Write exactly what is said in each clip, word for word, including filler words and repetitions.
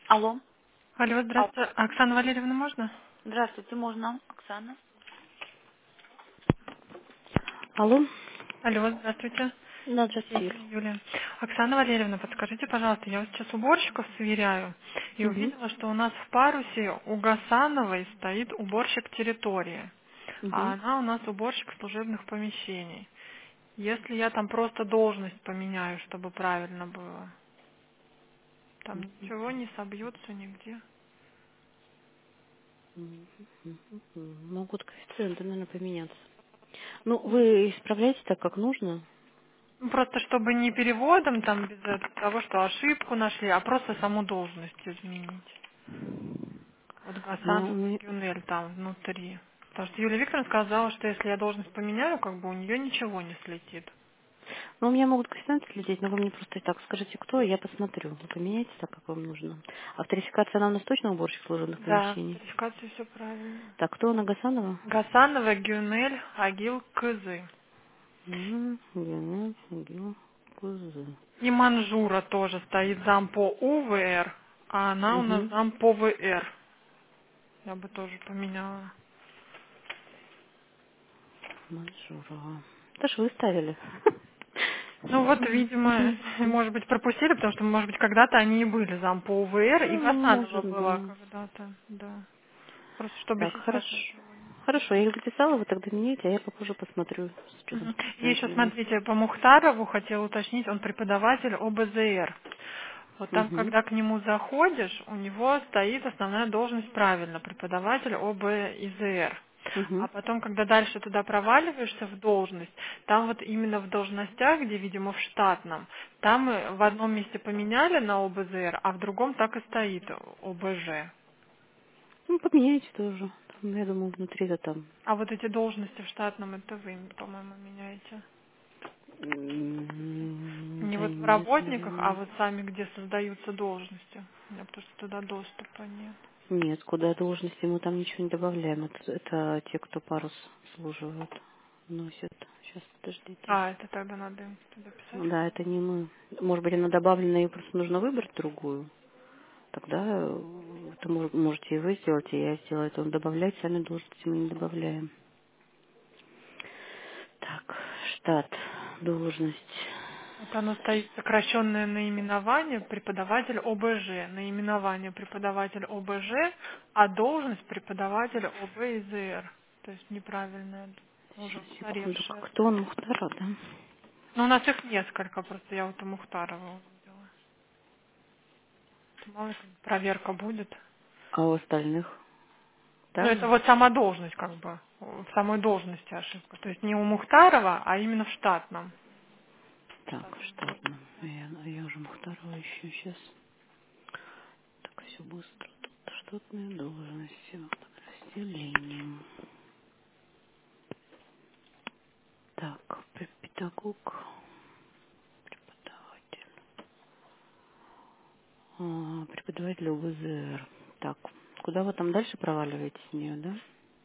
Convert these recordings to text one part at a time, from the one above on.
Алло. Алло, А, здравствуйте. Оксана Валерьевна, можно? Здравствуйте, можно, Оксана? Алло? Алло, здравствуйте. Да, здравствуйте, Юль. Есенина Юлия. Оксана Валерьевна, подскажите, пожалуйста, я вот сейчас уборщиков сверяю и Угу. увидела, что у нас в парусе у Гасановой стоит уборщик территории, а Угу. она у нас уборщик служебных помещений. Если я там просто должность поменяю, чтобы правильно было, там ничего не собьется нигде. Могут коэффициенты, наверное, поменяться. Ну, вы исправляете так, как нужно? Ну, просто чтобы не переводом, там, без этого, того, что ошибку нашли, а просто саму должность изменить. Вот Ну, Гасанова мы- Гюнель там внутри. Потому что Юлия Викторовна сказала, что если я должность поменяю, как бы у нее ничего не слетит. ну, у меня могут коэффициенты слететь, но вы мне просто так скажите, кто, и я посмотрю. Вы поменяйте так, как вам нужно. А верификация она у нас точно уборщик служебных Да, помещений? верификация все правильно. Так, кто она, Гасанова? Гасанова Гюнель Агил Кызы. М, Геннадий Гил Кузы. И Манжура тоже стоит зам по УВР, а она у нас Угу. зам по ВР. Я бы тоже поменяла. Манжурова. Это ж вы ставили. Ну вот, видимо, может быть, пропустили, потому что, может быть, когда-то они и были зам по УВР, и Ну, Гасанова может, была да. когда-то, да. Просто чтобы Так, сейчас хорошо. ничего не... Хорошо, я их записала, вы тогда меняете, а я попозже посмотрю, что там с Мгм. И еще, коэффициентами у нас. смотрите, по Мухтарову хотела уточнить, он преподаватель ОБЗР. Вот там, Угу. когда к нему заходишь, у него стоит основная должность правильно, преподаватель ОБИЗР. А Угу. потом, когда дальше туда проваливаешься в должность, там вот именно в должностях, где, видимо, в штатном, там э, в одном месте поменяли на ОБЗР, а в другом так и стоит ОБЖ. Ну, поменяйте тоже. Там, я думаю, внутри-то там. А вот эти должности в штатном, это вы, по-моему, меняете. м, Не Да вот в нет, работниках, а наверное. вот сами, где создаются должности. У меня потому что туда доступа нет. Нет, куда должности мы там ничего не добавляем. Это, это те, кто парус служивают, носят. Сейчас, подождите. А, это тогда надо им туда писать. Да, это не мы. Может быть, она добавлена, и просто нужно выбрать другую. Тогда э, это мож- можете и вы сделать, и я сделаю. Это добавлять сами должности мы не добавляем. Так, штат, должность. Вот оно стоит сокращенное наименование преподаватель ОБЖ, наименование преподаватель ОБЖ, а должность преподаватель ОБИЗР. То есть неправильная, уже Сейчас, секунду. устаревшая Кто он, должность. Мухтара, да? Но у нас их несколько, просто я вот у Мухтарова увидела. Мало ли, проверка будет. А у остальных? Ну, Так это же? вот сама должность, как бы, в самой должности ошибка. То есть не у Мухтарова, а именно в штатном. В Так, штатной штатно. должности. Я, я уже Мухтарова ищу сейчас. Так, все быстро. Тут штатные должности. Подразделение. Так, пе- педагог, преподаватель. А, преподаватель ОБЗР. Так, куда вы там дальше проваливаете с нее, да?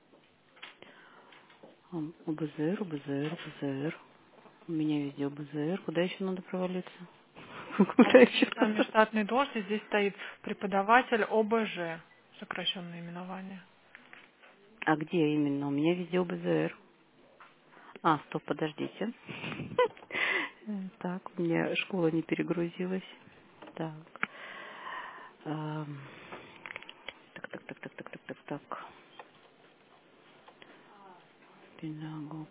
А, ОБЗР, ОБЗР, ОБЗР. У меня везде ОБЗР. Куда еще надо провалиться? А Куда вот еще сами надо? штатные должности, здесь стоит преподаватель ОБЖ, сокращенное именование. А где именно? У меня везде ОБЗР. А, стоп, подождите. Э, Так, у меня школа не перегрузилась. Так. Ам, Так, так, так, так, так, так, так, так. Педагог.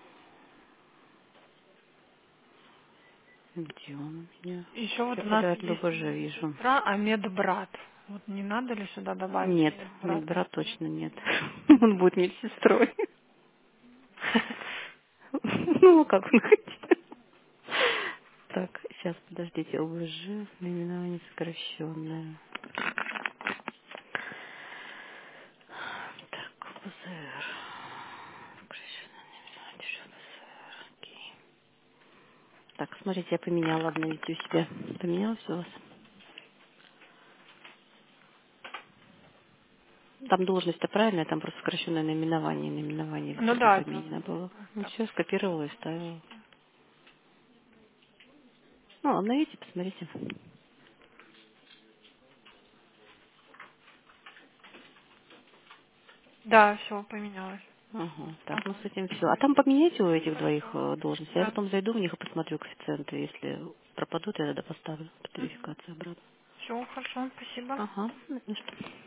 Где он у меня? Еще вот у нас Преподаватель есть ОБЖ вижу. медсестра, а медбрат. Вот не надо ли сюда добавить Нет, медбрат? медбрат точно нет. Он будет медсестрой. Ну, как он хотел. Так, сейчас, подождите, ОБЖ, наименование сокращенное. Так, ОБЗР. Сокращенное наименование, что ОБЗР, окей. Так, смотрите, я поменяла одно везде у себя. Поменялось у вас? Там должность-то правильная, там просто сокращенное наименование, наименование Ну везде да, это поменяно было. Ну, так, все, скопировала и ставила. Ну, обновите, посмотрите. Да, все, поменялось. Ага, так, ну Ага. с этим все. А там поменяйте у этих двоих э, должностей. Я Да. потом зайду в них и посмотрю коэффициенты. Если пропадут, я тогда поставлю по Угу. верификации обратно. Все, хорошо, спасибо. Ага, ну, что.